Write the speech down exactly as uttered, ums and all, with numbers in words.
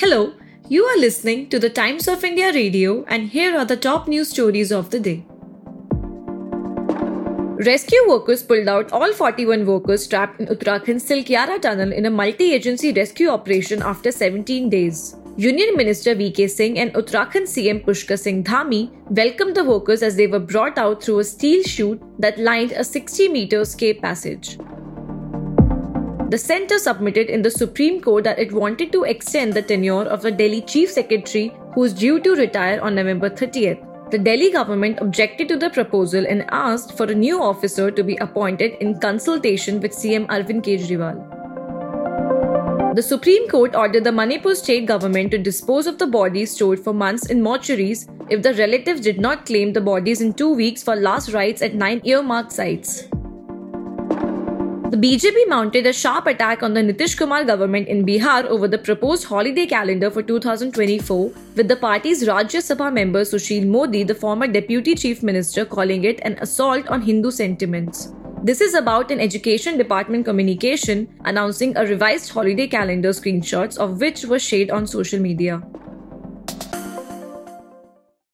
Hello, you are listening to the Times of India radio, and here are the top news stories of the day. Rescue workers pulled out all forty-one workers trapped in Uttarakhand's Silkyara tunnel in a multi-agency rescue operation after seventeen days. Union Minister V K Singh and Uttarakhand C M Pushkar Singh Dhami welcomed the workers as they were brought out through a steel chute that lined a sixty meter escape passage. The centre submitted in the Supreme Court that it wanted to extend the tenure of the Delhi Chief Secretary, who is due to retire on November thirtieth. The Delhi government objected to the proposal and asked for a new officer to be appointed in consultation with C M Arvind Kejriwal. The Supreme Court ordered the Manipur state government to dispose of the bodies stored for months in mortuaries if the relatives did not claim the bodies in two weeks for last rites at nine earmarked sites. The B J P mounted a sharp attack on the Nitish Kumar government in Bihar over the proposed holiday calendar for two thousand twenty-four, with the party's Rajya Sabha member Sushil Modi, the former Deputy Chief Minister, calling it an assault on Hindu sentiments. This is about an Education Department communication announcing a revised holiday calendar, screenshots of which were shared on social media.